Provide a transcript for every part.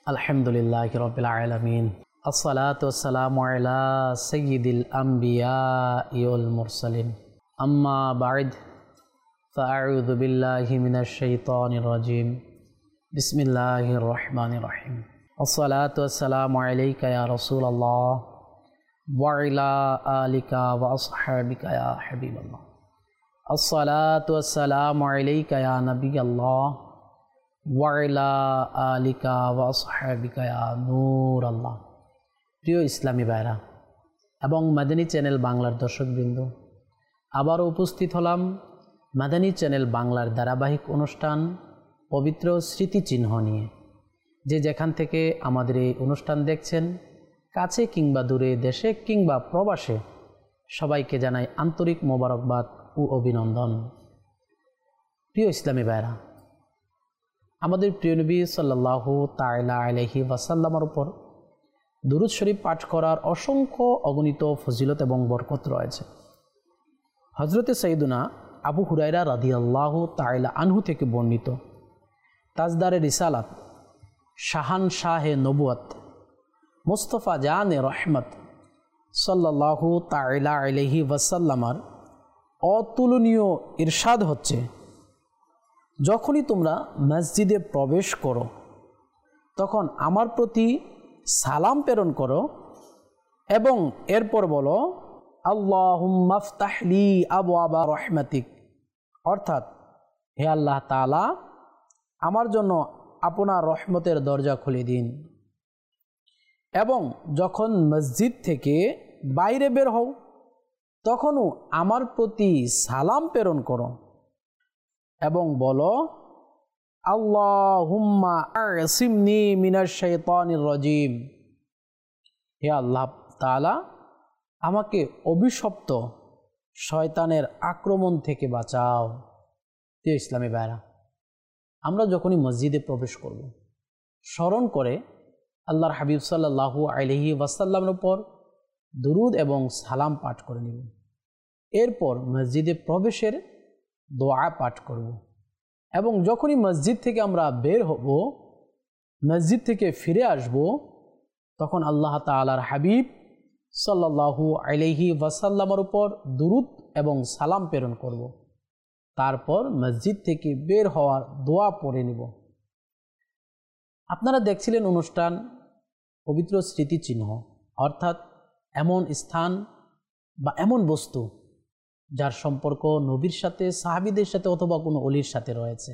আলহামদুলিল্লাহি রাব্বিল আলামিন আসসালাতু ওয়াসসালামু আলা সাইয়্যিদিল আমবিয়াই ওয়াল মুরসালিন আম্মা বা'দ ফাআউযু বিল্লাহি মিনাশ শাইতানির রাজীম বিসমিল্লাহির রহমানির রহিম আসসালাতু ওয়াসসালামু আলাইকা ইয়া রাসূলুল্লাহ ওয়া আলা আলিকা ওয়া আসহাবিকা ইয়া হাবিবাল্লাহ আসসালাতু ওয়াসসালামু আলাইকা ইয়া নাবিয়াল্লাহ ওয়াইলা আলিকা ওয়া আসহাবিকা ইয়া নূর আল্লাহ। প্রিয় ইসলামী ভাইরা এবং মাদানী চ্যানেল বাংলার দর্শকবৃন্দ, আবারও উপস্থিত হলাম মাদানী চ্যানেল বাংলার ধারাবাহিক অনুষ্ঠান পবিত্র স্মৃতিচিহ্ন নিয়ে। যে যেখান থেকে আমাদের এই অনুষ্ঠান দেখছেন, কাছে কিংবা দূরে, দেশে কিংবা প্রবাসে, সবাইকে জানাই আন্তরিক মোবারকবাদ ও অভিনন্দন। প্রিয় ইসলামী ভাইরা, আমাদের প্রিয় নবী সাল্লাল্লাহু তাআলা আলাইহি ওয়াসাল্লামের উপর দুরূদ শরীফ পাঠ করার অসংখ্য অগণিত ফজিলত এবং বরকত রয়েছে। হযরতে সাইয়্যিদুনা আবু হুরায়রা রাদিয়াল্লাহু তাআলা আনহু থেকে বর্ণিত, তাজদারে রিসালাত, শাহানশাহে নবুয়ত, মুস্তাফা জানে রহমত সাল্লাল্লাহু তাআলা আলাইহি ওয়াসাল্লামের অতুলনীয় ইরশাদ হচ্ছে, যখনই তোমরা মসজিদে প্রবেশ করো তখন আমার প্রতি সালাম প্রেরণ করো এবং এরপর বলো আল্লাহুম্মা ফতাহ লি আবওয়াবা রহমাতিক, অর্থাৎ হে আল্লাহ তাআলা, আমার জন্য আপনার রহমতের দরজা খুলে দিন। এবং যখন মসজিদ থেকে বাইরে বের হও তখনও আমার প্রতি সালাম প্রেরণ করো এবং বলো আল্লাহুম্মা আসিমনি মিনাশ শাইতানির রাজীম, হে আল্লাহ তাআলা, আমাকে অভিশপ্ত শয়তানের আক্রমণ থেকে বাঁচাও। প্রিয় ইসলামী ভাইরা, আমরা যখনই মসজিদে প্রবেশ করব, স্মরণ করে আল্লাহর হাবিব সাল্লাল্লাহু আলাইহি ওয়াসাল্লামের উপর দুরূদ এবং সালাম পাঠ করে নেব। এরপর মসজিদে প্রবেশের দোয়া পাঠ করব এবং যখনই মসজিদ থেকে আমরা বের হব, মসজিদ থেকে ফিরে আসব, তখন আল্লাহ তাআলার হাবিব সাল্লাল্লাহু আলাইহি ওয়াসাল্লামের উপর দুরূদ এবং সালাম প্রেরণ করব। তারপর মসজিদ থেকে বের হওয়ার দোয়া পড়ে নেব। আপনারা দেখছিলেন অনুষ্ঠান পবিত্র স্মৃতিচিহ্ন, অর্থাৎ এমন স্থান বা এমন বস্তু যার সম্পর্ক নবীর সাথে, সাহাবীদের সাথে অথবা কোনো ওলির সাথে রয়েছে,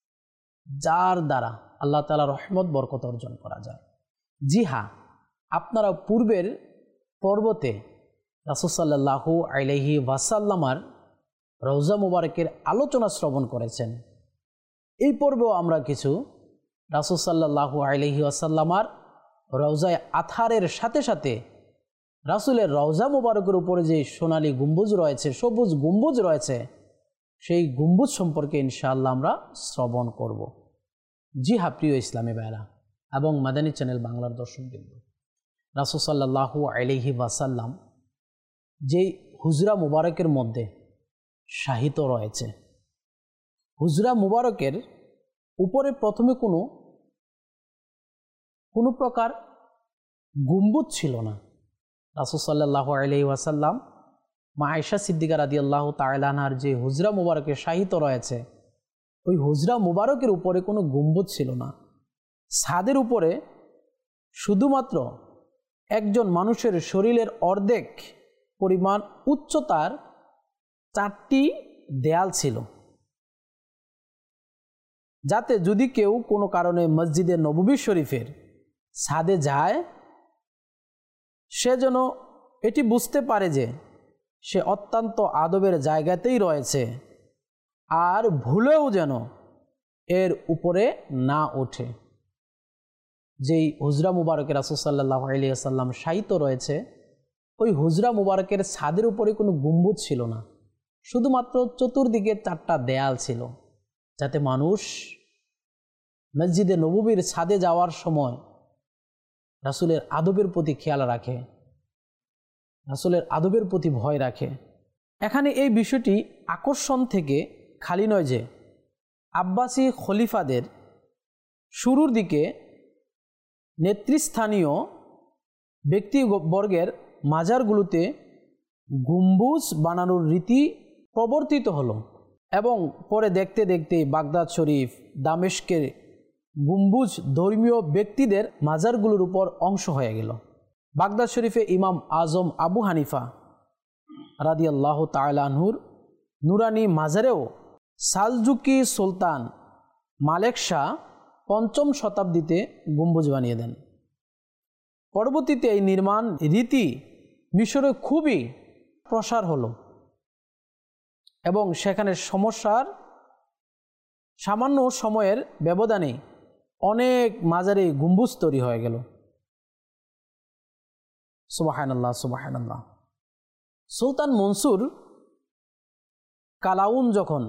যার দ্বারা আল্লাহ তাআলা রহমত বরকত অর্জন করা যায়। জি হ্যাঁ, আপনারা পূর্বের পর্বতে রাসূল সাল্লাল্লাহু আলাইহি ওয়াসাল্লামের রওজা মুবারকের আলোচনা শ্রবণ করেছেন। এই পর্বেও আমরা কিছু রাসূল সাল্লাল্লাহু আলাইহি ওয়াসাল্লামের রওজায়ে আতহারের সাথে সাথে রাসূলের রওজা মুবারকের উপরে যে সোনালী গম্বুজ রয়েছে, সবুজ গম্বুজ রয়েছে, সেই গম্বুজ সম্পর্কে ইনশাআল্লাহ আমরা শ্রবণ করব। জি হ্যাঁ, প্রিয় ইসলামী ভাইরা এবং মাদানী চ্যানেল বাংলার দর্শকবৃন্দ, রাসূল সাল্লাল্লাহু আলাইহি ওয়াসাল্লাম যে হুজরা মুবারকের মধ্যে শায়িত রয়েছে, হুজরা মুবারকের উপরে প্রথমে কোনো প্রকার গম্বুজ ছিল না। রাসূল সাল্লাল্লাহু আলাইহি ওয়াসাল্লাম মা আয়েশা সিদ্দিকা রাদিয়াল্লাহু তাআলা আনহার যে হুজরা মুবারকে শায়িত রয়েছে, ওই হুজরা মুবারকের উপরে কোনো গম্বুজ ছিল না। ছাদের উপরে শুধুমাত্র একজন মানুষের শরীরের অর্ধেক পরিমাণ উচ্চতার 4টি দেয়াল ছিল, যাতে যদি কেউ কোনো কারণে মসজিদে নববী শরীফের ছাদে যায়, সে যেন এটি বুঝতে পারে যে সে অত্যন্ত আদবের জায়গাতেই রয়েছে আর ভুলেও যেন এর উপরে না ওঠে। যেই হুজরা মুবারকের রাসূল সাল্লাল্লাহু আলাইহি ওয়াসাল্লাম শায়িত রয়েছে, ওই হুজরা মুবারকের ছাদের উপরে কোনো গম্বুজ ছিল না, শুধুমাত্র চতুর্দিকে 4টা দেয়াল ছিল, যাতে মানুষ মসজিদে নববীর ছাদে যাওয়ার সময় রাসূলের আদবের প্রতি খেয়াল রাখে, রাসূলের আদবের প্রতি ভয় রাখে। এখানে এই বিষয়টি আকর্ষণ থেকে খালি নয় যে আব্বাসী খলিফাদের শুরুর দিকে নেতৃস্থানীয় ব্যক্তিবর্গের মাজারগুলোতে গম্বুজ বানানোর রীতি প্রবর্তিত হলো এবং পরে দেখতে দেখতে বাগদাদ শরীফ, দামেস্কের গম্বুজ ধর্মীয় ব্যক্তিদের মাজারগুলোর উপর অংশ হয়ে গেল। বাগদাদ শরীফে ইমাম আজম আবু হানিফা রাদিয়াল্লাহু তাআলা আনহুর নুরানি মাজারেও সালজুকি সুলতান মালেক শাহ ৫ম শতাব্দীতে গম্বুজ বানিয়ে দেন। পরবর্তীতে এই নির্মাণ রীতি মিশরে খুবই প্রসার হলো এবং সেখানে সামান্য সময়ের ব্যবধানে অনেক মাজারে গম্বুজ তৈরি হয়ে গেল। সুবহানাল্লাহ, সুবহানাল্লাহ। সুলতান মনসুর কালাউন যখন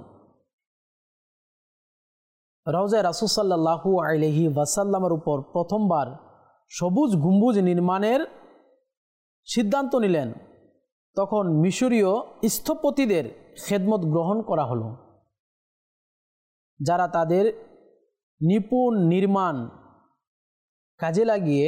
রওজায়ে রাসূল সাল্লাল্লাহু আলাইহি ওয়াসাল্লামের উপর প্রথমবার সবুজ গম্বুজ নির্মাণের সিদ্ধান্ত নিলেন, তখন মিশরীয় স্থপতিদের খেদমত গ্রহণ করা হলো, যারা তাদের নিপুণ নির্মাণ কাজে লাগিয়ে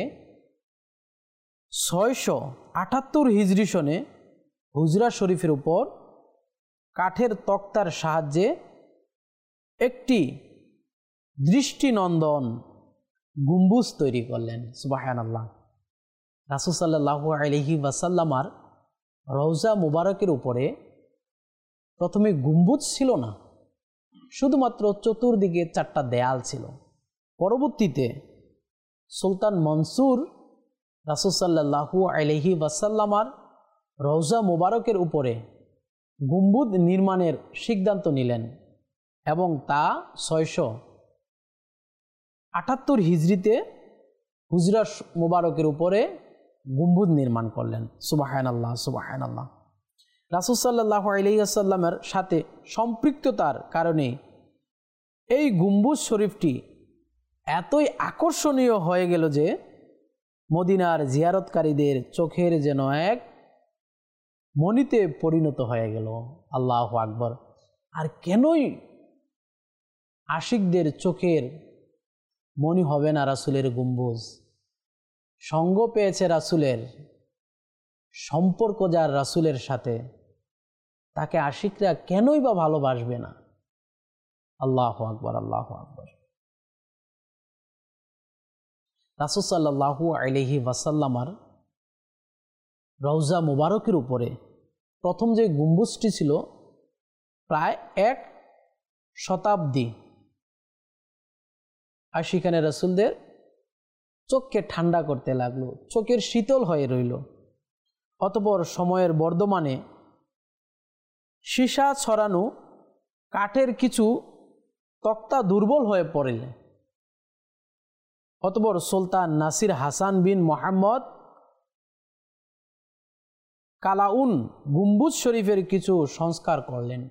৬৭৮ হিজরি সনে হুজরা শরীফের উপর কাঠের তক্তার সাহায্যে একটি দৃষ্টিনন্দন গম্বুজ তৈরি করলেন। সুবহানাল্লাহ। রাসূল সাল্লাল্লাহু আলাইহি ওয়াসাল্লামার রওজা মুবারকের উপরে প্রথমে গম্বুজ ছিল না, শুধুমাত্র চতুর্দিকে 4টা দেয়াল ছিল। পরবর্তীতে সুলতান মনসুর রাসূল সাল্লাল্লাহু আলাইহি ওয়াসাল্লামার রওজা মুবারকের উপরে গম্বুজ নির্মাণের সিদ্ধান্ত নিলেন এবং তা ৬৭৮ হিজরিতে হুজরা মুবারকের উপরে গম্বুজ নির্মাণ করলেন। সুবহানাল্লাহ, সুবহানাল্লাহ। রাসূল সাল্লাল্লাহু আলাইহি ওয়াসাল্লামের সাথে সম্পৃক্ততার কারণে এই গম্বুজ শরীফটি এতই আকর্ষণীয় হয়ে গেল যে মদিনার জিয়ারতকারীদের চোখের যেন এক মণিতে পরিণত হয়ে গেল। আল্লাহু আকবার। আর কেনই আশিকদের চোখের মনি হবে না রাসূলের গম্বুজ? সঙ্গ পেয়েছে রাসূলের, সম্পর্ক যার রাসূলের সাথে, তাকে আশিকরা কেনই বা ভালোবাসবে না? আল্লাহু আকবার, আল্লাহু আকবার। রাসূল সাল্লাল্লাহু আলাইহি ওয়াসাল্লামার রওজা মুবারকের উপরে প্রথম যে গম্বুজটি ছিল প্রায় 1 শতাব্দী, আর সেখানে রাসূলদের চোখকে ঠান্ডা করতে লাগলো, চোখের শীতল হয়ে রইল। অতঃপর সময়ের বর্ধমানে সীসা ছড়ানো কাঠের কিছু তক্তা দুর্বল হয়ে পড়লে অতঃপর সুলতান নাসির হাসান বিন মোহাম্মদ কালাউন গম্বুজ শরীফের কিছু সংস্কার করলেন।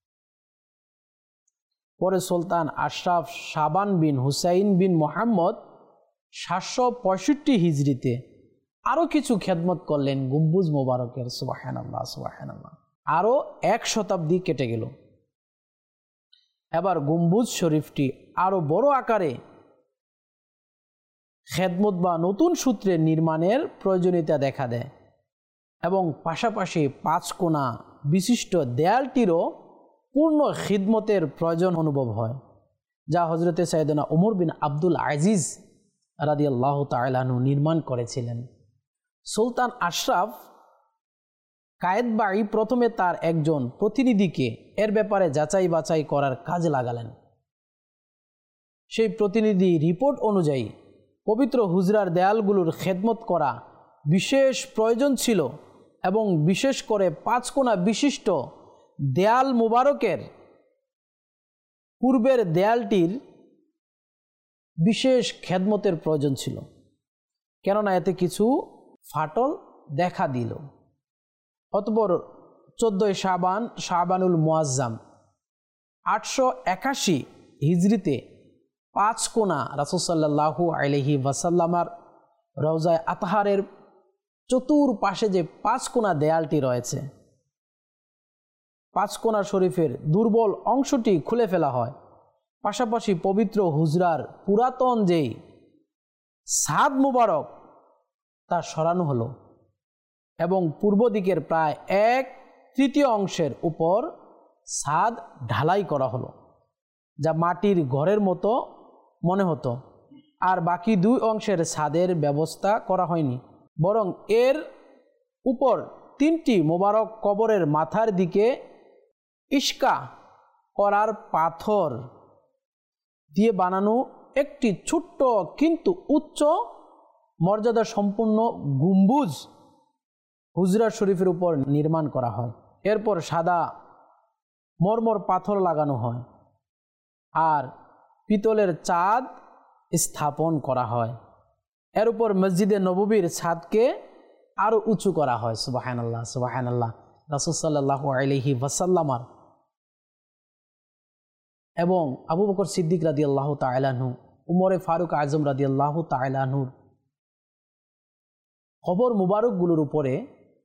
পরে সুলতান আশরাফ শাবান বিন হুসাইন বিন মোহাম্মদ ৭৬৫ হিজরিতে আরও কিছু খেদমত করলেন গম্বুজ মোবারকের। সুবহানাল্লাহ, সুবহানাল্লাহ। আরও 1 শতাব্দী কেটে গেল। এবার গম্বুজ শরীফটি আরও বড় আকারে খেদমত বা নতুন সূত্রে নির্মাণের প্রয়োজনীয়তা দেখা দেয় এবং পাশাপাশি 5 কোণা বিশিষ্ট দেয়ালটিরও পূর্ণ খিদমতের প্রয়োজন অনুভব হয়, যা হযরতে সাইয়েদনা ওমর বিন আব্দুল আজিজ রাদিয়াল্লাহু তাআলা আনহু নির্মাণ করেছিলেন। সুলতান আশরাফ কায়েতবাই প্রথমে তার একজন প্রতিনিধিকে এর ব্যাপারে যাচাই বাছাই করার কাজে লাগালেন। সেই প্রতিনিধি রিপোর্ট অনুযায়ী পবিত্র হুজরার দেয়ালগুলোর খেদমত করা বিশেষ প্রয়োজন ছিল এবং বিশেষ করে 5 কোণা বিশিষ্ট দেয়াল মুবারকের পূর্বের দেয়ালটির বিশেষ খেদমতের প্রয়োজন ছিল, কেননা এতে কিছু ফাটল দেখা দিল। অতঃপর 14 শাবানুল মুআজ্জাম 881 হিজরিতে 5 কোণা রাসূল সাল্লাল্লাহু আলাইহি ওয়াসাল্লামার রওজায়ে আতহারের চতুর্পাশে যে 5 কোণা দেয়ালটি রয়েছে, 5 কোণা শরীফের দুর্বল অংশটি খুলে ফেলা হয়। পাশাপাশি পবিত্র হুজরার পুরাতন যেই ছাদ মুবারক তা সরানো হলো এবং পূর্ব দিকের প্রায় 1/3 অংশের উপর ছাদ ঢালাই করা হলো, যা মাটির ঘরের মতো মনে হতো। আর বাকি 2 অংশের ছাদের ব্যবস্থা করা হয়নি, বরং এর উপর 3টি মোবারক কবরের মাথার দিকে ইস্কা করার পাথর দিয়ে বানানো একটি ছোট্ট কিন্তু উচ্চ মর্যাদা সম্পন্ন গম্বুজ হুজরা শরীফের উপর নির্মাণ করা হয়। এরপর সাদা মরমর পাথর লাগানো হয় আর পিতলের চাঁদ স্থাপন করা হয়। এর উপর মসজিদে নববীর ছাদকে আরও উঁচু করা হয়। সুবহানাল্লাহ, সুবহানাল্লাহ। রাসূল সাল্লাল্লাহু আলাইহি ওয়াসাল্লামার এবং আবু বকর সিদ্দিক রাদিয়াল্লাহু তাআলা আনহু, উমরে ফারুক আজম রাদিয়াল্লাহু তাআলা আনহুর কবর মুবারকগুলোর উপরে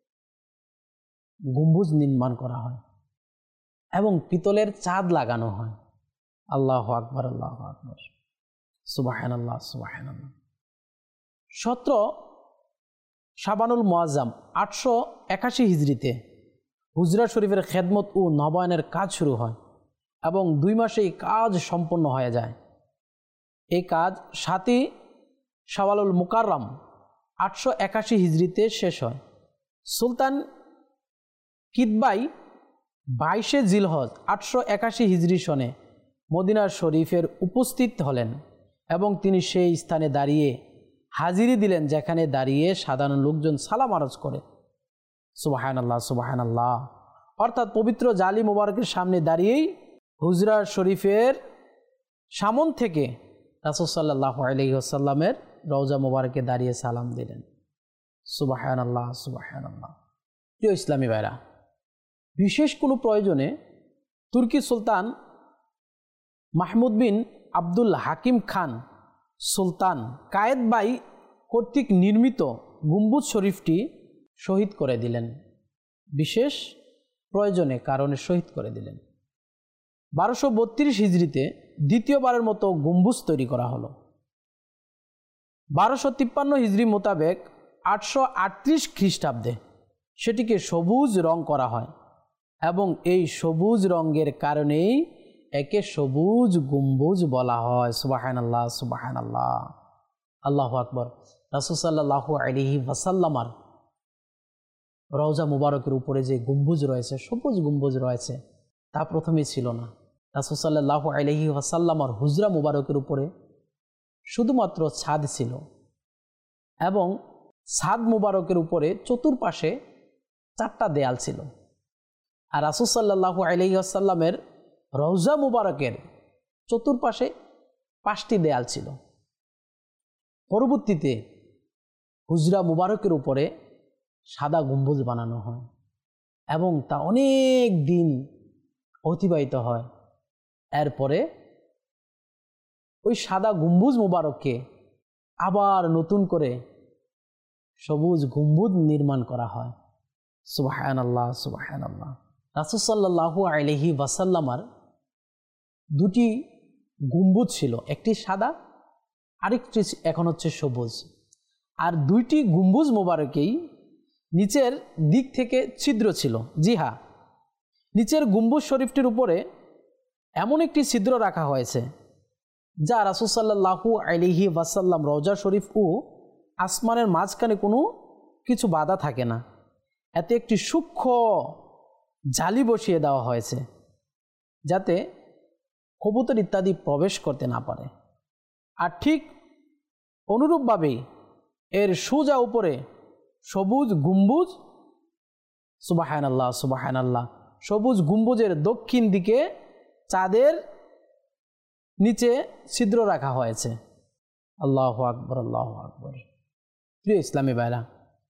গম্বুজ নির্মাণ করা হয় এবং পিতলের চাঁদ লাগানো হয়। আল্লাহু আকবার, আল্লাহু আকবার, সুবহানাল্লাহ, সুবহানাল্লাহ। 17 শাবানুল মুআজ্জাম 881 হিজরিতে হুজরা শরীফের খেদমত ও নবায়নের কাজ শুরু হয় এবং 2 মাসে এই কাজ সম্পন্ন হয়ে যায়। এই কাজ 7 শাওয়ালুল মুকাররম 881 হিজরিতে শেষ হয়। সুলতান কিতবাই 22 জিলহজ 881 হিজরি সনে মদিনা শরীফের উপস্থিত হলেন এবং তিনি সেই স্থানে দাঁড়িয়ে হাজিরি দিলেন যেখানে দাঁড়িয়ে সাধারণ লোকজন সালাম আরজ করে। সুবহানাল্লাহ, সুবহানাল্লাহ। অর্থাৎ পবিত্র জালি মুবারকের সামনে দাঁড়িয়েই হুজরা শরীফের সামন থেকে রাসূল সাল্লাল্লাহু আলাইহি ওয়াসাল্লামের রওজা মুবারকে দাঁড়িয়ে সালাম দিলেন। সুবহানাল্লাহ, সুবহানাল্লাহ। প্রিয় ইসলামী ভাইরা, বিশেষ কোনো প্রয়োজনে তুর্কি সুলতান মাহমুদ বিন আব্দুল হাকিম খান সুলতান কায়েতবাই কর্তৃক নির্মিত গম্বুজ শরীফটি শহীদ করে দিলেন। বিশেষ প্রয়োজনে কারণে শহীদ করে দিলেন। 1232 হিজরিতে দ্বিতীয়বারের মতো গম্বুজ তৈরি করা হলো। 1253 হিজরি মোতাবেক 838 খ্রিস্টাব্দে সেটিকে সবুজ রং করা হয় এবং এই সবুজ রঙের কারণেই একে সবুজ গম্বুজ বলা হয়। সুবহানাল্লাহ, সুবহানাল্লাহ, আল্লাহু আকবার। রাসূল সাল্লাল্লাহু আলাইহি ওয়াসাল্লামার রওজা মুবারকের উপরে যে গম্বুজ রয়েছে, সবুজ গম্বুজ রয়েছে, তা প্রথমে ছিল না। রাসূল সাল্লাল্লাহু আলাইহি ওয়াসাল্লামার হুজরা মুবারকের উপরে শুধুমাত্র ছাদ ছিল এবং ছাদ মুবারকের উপরে চতুর্পাশে 4টা দেয়াল ছিল। আর রাসূল সাল্লাল্লাহু আলাইহি ওয়াসাল্লামের রওজা মুবারকের চতুর্পাশে 5টি দেয়াল ছিল। পরবর্তীতে হুজরা মুবারকের উপরে সাদা গম্বুজ বানানো হয় এবং তা অনেক দিন অতিবাহিত হয়। এরপরে ওই সাদা গম্বুজ মুবারককে আবার নতুন করে সবুজ গম্বুজ নির্মাণ করা হয়। সুবহানাল্লাহ, সুবহানাল্লাহ। রাসূল সাল্লাল্লাহু আলাইহি ওয়াসাল্লামার 2টি গম্বুজ ছিল, একটি সাদা আরেকটি এখন হচ্ছে সবুজ। আর 2টি গম্বুজ মোবারকেই নিচের দিক থেকে ছিদ্র ছিল। জি হ্যাঁ, নিচের গম্বুজ শরীফটির উপরে এমন একটি ছিদ্র রাখা হয়েছে যা রাসূল সাল্লাল্লাহু আলাইহি ওয়াসাল্লাম রওজা শরীফ ও আসমানের মাঝখানে কোনো কিছু বাধা থাকে না। এতে একটি সূক্ষ্ম জালি বসিয়ে দেওয়া হয়েছে যাতে কবুতর ইত্যাদি প্রবেশ করতে না পারে। আর ঠিক অনুরূপভাবেই এর সোজা উপরে সবুজ গম্বুজ, সুবহানাল্লাহ, সুবহানাল্লাহ, সবুজ গম্বুজের দক্ষিণ দিকে চাঁদের নিচে ছিদ্র রাখা হয়েছে। আল্লাহু আকবার, আল্লাহু আকবার। প্রিয় ইসলামী ভাইরা,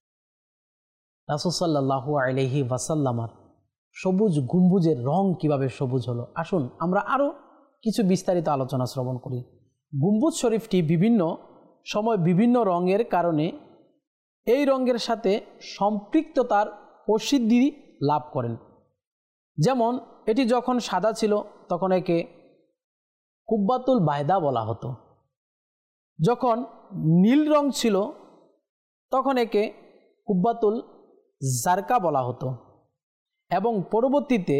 রাসূল সাল্লাল্লাহু আলাইহি ওয়াসাল্লামার সবুজ গম্বুজের রং কিভাবে সবুজ হলো, আসুন আমরা আরও কিছু বিস্তারিত আলোচনা শ্রবণ করি। গম্বুজ শরীফটি বিভিন্ন সময় বিভিন্ন রঙের কারণে এই রঙের সাথে সম্পৃক্ততার প্রসিদ্ধি লাভ করেন। যেমন এটি যখন সাদা ছিল তখন একে কুব্বাতুল বাইদা বলা হতো, যখন নীল রং ছিল তখন একে কুব্বাতুল জারকা বলা হতো এবং পরবর্তীতে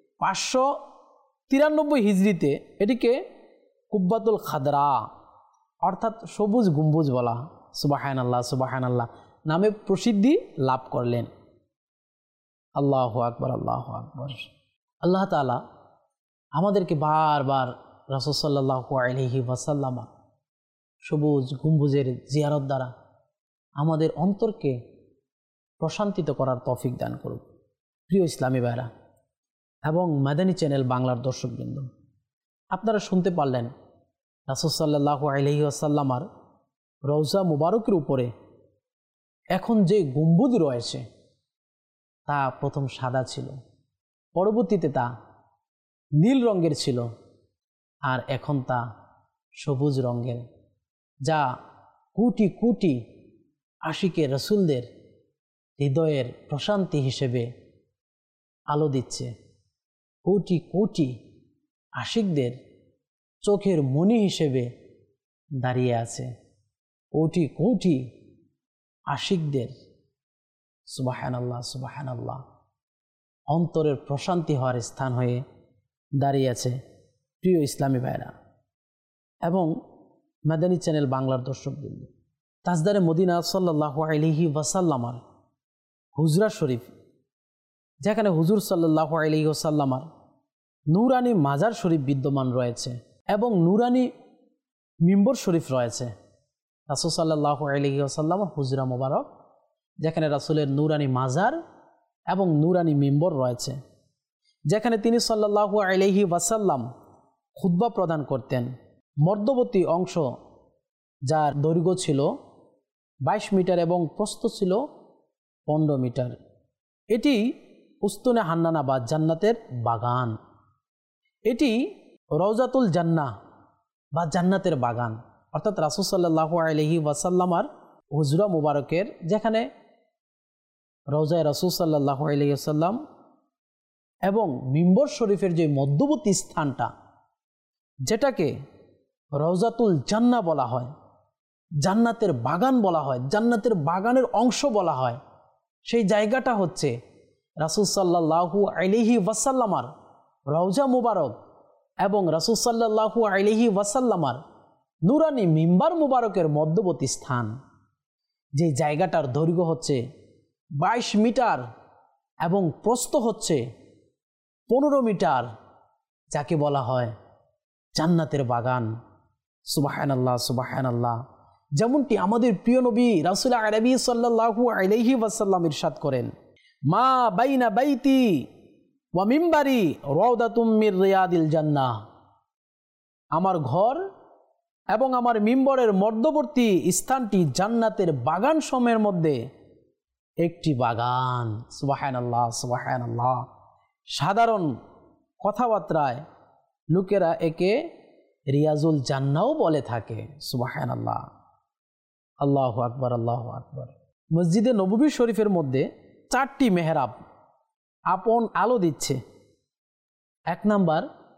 593 হিজরিতে এটিকে কুব্বাতুল খাদরা অর্থাৎ সবুজ গম্বুজ বলা, সুবহানাল্লাহ সুবহানাল্লাহ, নামে প্রসিদ্ধি লাভ করলেন। আল্লাহু আকবার, আল্লাহু আকবার। আল্লাহ তাআলা আমাদেরকে বারবার রাসূল সাল্লাল্লাহু আলাইহি ওয়াসাল্লাম সবুজ গম্বুজের জিয়ারত দ্বারা আমাদের অন্তরকে প্রশান্তিত করার তৌফিক দান করুন। প্রিয় ইসলামী ভাইরা এবং মাদানী চ্যানেল বাংলার দর্শকবৃন্দ, আপনারা শুনতে পারলেন রাসূল সাল্লাল্লাহু আলাইহি ওয়াসাল্লামার রওজা মুবারকের উপরে এখন যে গম্বুজ রয়েছে তা প্রথম সাদা ছিল, পরবর্তীতে তা নীল রঙের ছিল, আর এখন তা সবুজ রঙের, যা কোটি কোটি আশিকে রসুলদের হৃদয়ের প্রশান্তি হিসেবে আলো দিচ্ছে। কোটি কোটি আশিকদের চোখের মণি হিসেবে দাঁড়িয়ে আছে। কোটি কোটি আশিকদের সুবহানাল্লাহ সুবহানাল্লাহ অন্তরের প্রশান্তি হওয়ার স্থান হয়ে দাঁড়িয়ে আছে। প্রিয় ইসলামী ভাইরা এবং মাদানী চ্যানেল বাংলার দর্শকবৃন্দ, তাজদারে মদিনা সাল্লাল্লাহু আলাইহি ওয়াসাল্লামার হুজরা শরীফ, যেখানে হুজুর সাল্লাল্লাহু আলাইহি ওয়াসাল্লামার নূরানি মাজার শরীফ বিদ্যমান রয়েছে এবং নূরানি মিম্বর শরীফ রয়েছে। রাসূল সাল্লাল্লাহু আলাইহি ওয়াসাল্লামার হুজরা মোবারক, যেখানে রাসূলের নূরানি মাজার এবং নূরানি মিম্বর রয়েছে, যেখানে তিনি সাল্লাল্লাহু আলাইহি ওয়াসাল্লাম খুতবা প্রদান করতেন। মধ্যবর্তী অংশ, যার দৈর্ঘ্য ছিল 22 মিটার এবং প্রস্থ ছিল 15 মিটার, এটি উস্তুনে হান্নানা বা জান্নাতের বাগান। এটি রওজাতুল জান্নাহ বা জান্নাতের বাগান, অর্থাৎ রাসূল সাল্লাল্লাহু আলাইহি ওয়াসাল্লামার হুজরা মুবারকের, যেখানে রওজায়ে রাসূল সাল্লাল্লাহু আলাইহি ওয়াসাল্লাম এবং মিম্বর শরীফের যে মধ্যবর্তী স্থানটা, যেটাকে রওজাতুল জান্নাহ বলা হয়, জান্নাতের বাগান বলা হয়, জান্নাতের বাগানের অংশ বলা হয়, সেই জায়গাটা হচ্ছে রাসূল সাল্লাল্লাহু আলাইহি ওয়াসাল্লামার রওজা মুবারক এবং রাসূল সাল্লাল্লাহু আলাইহি ওয়াসাল্লামার নূরানি মিম্বার মুবারকের মধ্যবর্তী স্থান। যে জায়গাটার দৈর্ঘ্য হচ্ছে 22 মিটার এবং প্রস্থ হচ্ছে 15 মিটার, যাকে বলা হয় জান্নাতের বাগান। সুবহানাল্লাহ সুবহানাল্লাহ। যেমনটি আমাদের প্রিয় নবী রাসূল আরবি সাল্লাল্লাহু আলাইহি ওয়াসাল্লাম ইরশাদ করেন, মা বাইনা বাইতি ওয়া মিম্বারি রাউদাতুম মির রিয়াদিল জান্নাহ। আমার ঘর এবং আমার মিম্বরের মধ্যবর্তী স্থানটি জান্নাতের বাগান সমূহের মধ্যে একটি বাগান। সুবহানাল্লাহ সুবহানাল্লাহ। সাধারণ কথাবার্তায় লোকেরা একে রিয়াজুল জান্নাহও বলে থাকে। সুবহানাল্লাহ, আল্লাহু আকবার, আল্লাহু আকবার। মসজিদে নববী শরীফের মধ্যে 4টি মেহরাব আপন আলো দিচ্ছে। 1 নাম্বার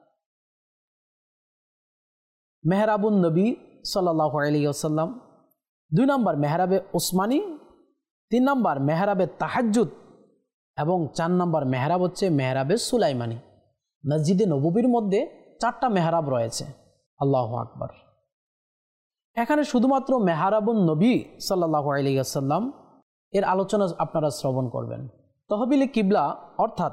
মেহরাবুন নবী সাল্লাল্লাহু আলাইহি ওয়াসাল্লাম, 2 নাম্বার মেহরাবে ওসমানী, 3 নাম্বার মেহরাবে তাহাজ্জুদ এবং 4 নাম্বার মেহরাব হচ্ছে মেহরাবে সুলাইমানি। মসজিদে নববীর মধ্যে 4টা মেহরাব রয়েছে। আল্লাহু আকবার। এখানে শুধুমাত্র মেহরাবুন নবী সাল্লাল্লাহু আলাইহি ওয়াসাল্লাম এর আলোচনা আপনারা শ্রবণ করবেন। তহবিলে কিবলা অর্থাৎ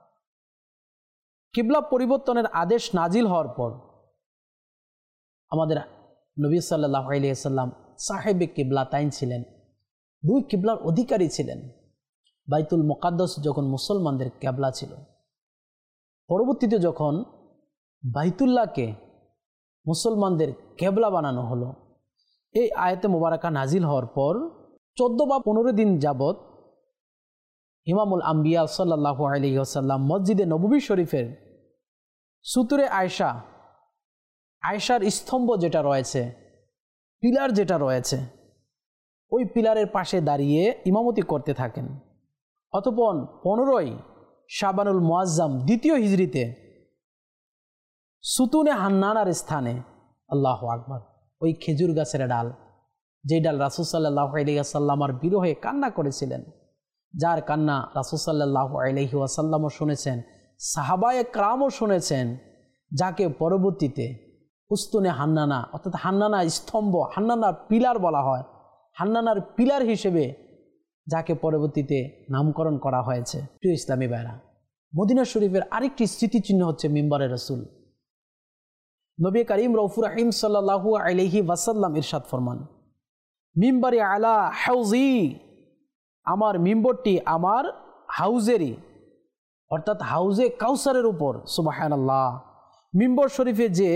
কিবলা পরিবর্তনের আদেশ নাজিল হওয়ার পর আমাদের নবী সাল্লাল্লাহু আলাইহি ওয়াসাল্লাম সাহেবে কিবলাতাইন ছিলেন, 2 কিবলার অধিকারী ছিলেন। বাইতুল মুকাদ্দাস যখন মুসলমানদের কিবলা ছিল, পরবর্তীতে যখন বাইতুল্লাহকে মুসলমানদের কিবলা বানানো হলো, এই আয়াতে মুবারাকা নাজিল হওয়ার পর 14 বা 15 দিন যাবত ইমামুল আম্বিয়া সাল্লাল্লাহু আলাইহি ওয়াসাল্লাম মসজিদে নববী শরীফের সুতুরে আয়েশার স্তম্ভ যেটা রয়েছে, পিলার যেটা রয়েছে, ওই পিলারের পাশে দাঁড়িয়ে ইমামতি করতে থাকেন। অতঃপর 15ই শাবানুল মুআজ্জাম 2য় হিজরিতে সুতুনে হান্নানার স্থানে, আল্লাহু আকবার, ওই খেজুর গাছের ডাল, যে ডাল রাসূল সাল্লাল্লাহু আলাইহি ওয়াসাল্লামের বিরহে কান্না করেছিলেন, যার কান্না রাসূল সাল্লাল্লাহু আলাইহি ওয়াসাল্লামও শুনেছেন, সাহাবায়ে কেরামও শুনেছেন, যাকে পরবর্তীতে উস্তুনে হান্নানা অর্থাৎ হান্নানা স্তম্ভ, হান্নানার পিলার বলা হয়, হান্নানার পিলার হিসেবে যাকে পরবর্তীতে নামকরণ করা হয়েছে। প্রিয় ইসলামী ভাইরা, মদিনা শরীফের আরেকটি স্মৃতিচিহ্ন হচ্ছে মিম্বারে রাসূল। নবী করিম রউফুর রহিম সাল্লাল্লাহু আলাইহি ওয়াসাল্লাম ইরশাদ ফরমান, মিম্বারে আলা হাউজি, আমার মিম্বরটি আমার হাউজেরই অর্থাৎ হাউজে কাউসারের উপর। সুবহানাল্লাহ। মিম্বর শরীফে যে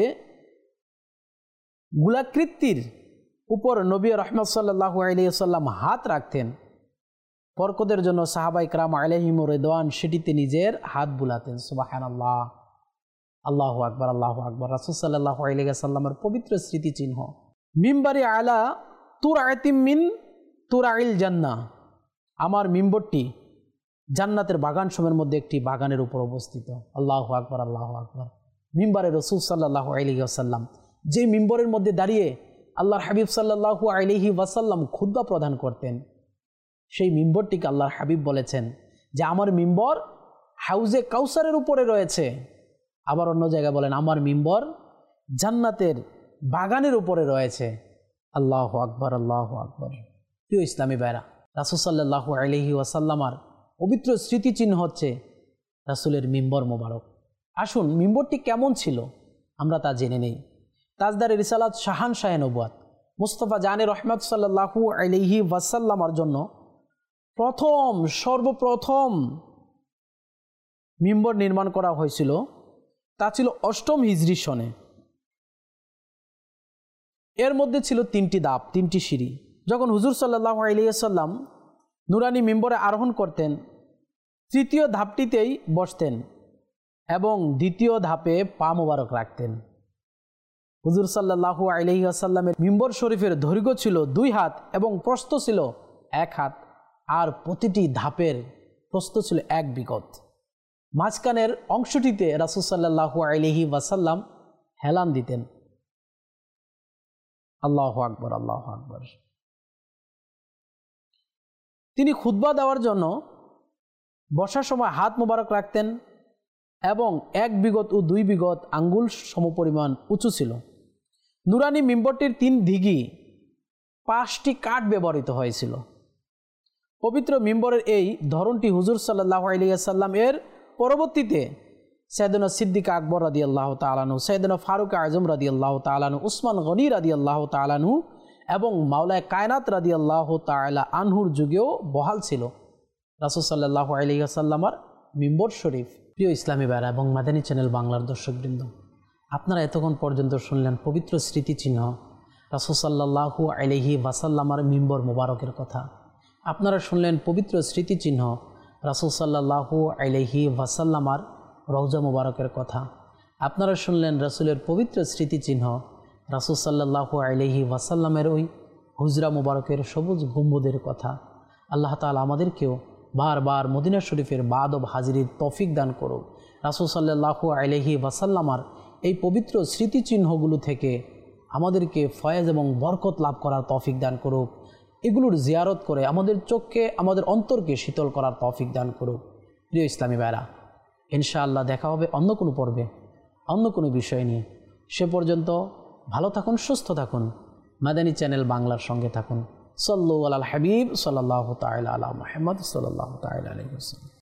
গোলাকৃতির উপর নবী রহমত সাল্লাল্লাহু আলাইহি ওয়াসাল্লাম হাত রাখতেন বরকতের জন্য, সাহাবায়ে কেরাম আলাইহিমুর রিদওয়ান সেটিতে নিজের হাত বুলাতেন। সুবহানাল্লাহ, আল্লাহু আকবার, আল্লাহু আকবার। রাসূল সাল্লাল্লাহু আলাইহি ওয়াসাল্লামের পবিত্র স্মৃতিচিহ্ন মিম্বারে আলা তুরআতিম মিন তুরাইল জান্নাহ, আমার মিম্বরটি জান্নাতের বাগানসমূহের মধ্যে একটি বাগানের উপর অবস্থিত। আল্লাহু আকবার, আল্লাহু আকবার। মিম্বারে রাসূল সাল্লাল্লাহু আলাইহি ওয়াসাল্লাম যে মিম্বরের মধ্যে দাঁড়িয়ে আল্লাহর হাবিব সাল্লাল্লাহু আলাইহি ওয়াসাল্লাম খুতবা প্রদান করতেন, সেই মিম্বরটিকে আল্লাহর হাবিব বলেছেন যে আমার মিম্বর হাউজে কাউসারের উপরে রয়েছে। আবার অন্য জায়গায় বলেন আমার মিম্বর জান্নাতের বাগানের উপরে রয়েছে। আল্লাহু আকবার, আল্লাহু আকবার। প্রিয় ইসলামী ভাইরা, রাসূল সাল্লাল্লাহু আলাইহি ওয়াসাল্লামার পবিত্র স্মৃতিচিহ্ন হচ্ছে রাসূলের মিম্বর মোবারক। আসুন মিম্বরটি কেমন ছিল আমরা তা জেনে নেই। তাজদারে রিসালাত শাহানশাহে নবুয়াত মুস্তাফা জানে রহমত সাল্লাল্লাহু আলাইহি ওয়াসাল্লামার জন্য সর্বপ্রথম মিম্বর নির্মাণ করা হয়েছিল, তা ছিল ৮ম হিজরি সনে। এর মধ্যে ছিল ৩টি ধাপ, ৩টি সিঁড়ি। যখন হুজুর সাল্লাল্লাহু আলাইহি ওয়াসাল্লাম নুরানি মিম্বরে আরোহণ করতেন, ৩য় ধাপটিতেই বসতেন এবং ২য় ধাপে পা মোবারক রাখতেন। হুজুর সাল্লাল্লাহু আলাইহি ওয়াসাল্লামের মিম্বর শরীফের দৈর্ঘ্য ছিল ২ হাত এবং প্রস্থ ছিল ১ হাত, আর প্রতিটি ধাপের প্রস্থ ছিল ১ বিগত। মাঝখানের অংশটিতে রাসূল সাল্লাল্লাহু আলাইহি ওয়াসাল্লাম হেলান দিতেন। আল্লাহু আকবার, আল্লাহু আকবার। তিনি খুতবা দেওয়ার জন্য বসার সময় হাত মোবারক রাখতেন এবং ১ বিগত ও ২ বিগত আঙ্গুল সমপরিমাণ উঁচু ছিল। নুরানি মিম্বরটির ৩ দিঘি ৫টি কাঠ ব্যবহৃত হয়েছিল। পবিত্র মিম্বরের এই ধরনটি হুজুর সাল্লাল্লাহু আলাইহি ওয়াসাল্লাম এর পরবর্তীতে সাইয়েদনা সিদ্দিক আকবর রাদিয়াল্লাহু তাআলা আনহু, সাইয়েদনা ফারুক আজম রাদিয়াল্লাহু তাআলা আনহু, উসমান গনি রাদিয়াল্লাহু তাআলা আনহু এবং মাওলায়ে কায়নাত রাদিয়াল্লাহু তাআলা আনহুর যুগেও বহাল ছিল রাসূল সাল্লাল্লাহু আলাইহি ওয়াসাল্লামের মিম্বর শরীফ। প্রিয় ইসলামী ভাইরা এবং মাদানী চ্যানেল বাংলার দর্শকবৃন্দ, আপনারা এতক্ষণ পর্যন্ত শুনলেন পবিত্র স্মৃতিচিহ্ন রাসূল সাল্লাল্লাহু আলাইহি ওয়াসাল্লামের মিম্বর মোবারকের কথা। আপনারা শুনলেন পবিত্র স্মৃতিচিহ্ন রাসূল সাল্লাল্লাহু আলাইহি ওয়াসাল্লামের রওজা মোবারকের কথা। আপনারা শুনলেন রাসূলের পবিত্র স্মৃতিচিহ্ন রাসূল সাল্লাল্লাহু আলাইহি ওয়াসাল্লামের ওই হুজরা মোবারকের সবুজ গম্বুজের কথা। আল্লাহ তাআলা আমাদেরকেও বারবার মদিনা শরীফের বাদব হাজিরির তৌফিক দান করুক। রাসূল সাল্লাল্লাহু আলাইহি ওয়াসাল্লামের এই পবিত্র স্মৃতিচিহ্নগুলো থেকে আমাদেরকে ফয়েজ এবং বরকত লাভ করার তৌফিক দান করুক। এগুলোর জিয়ারত করে আমাদের চোখকে, আমাদের অন্তরকে শীতল করার তৌফিক দান করুক। প্রিয় ইসলামী ভাইরা, ইনশাআল্লাহ দেখা হবে অন্য কোনো পর্বে, অন্য কোনো বিষয় নিয়ে। সে পর্যন্ত ভালো থাকুন, সুস্থ থাকুন, মাদানী চ্যানেল বাংলার সঙ্গে থাকুন। সাল্লু আলাল হাবিব সাল্লাল্লাহু তাআলা আলা মুহাম্মদ সাল্লাল্লাহু তাআলা আলাইহি ওয়াসাল্লাম।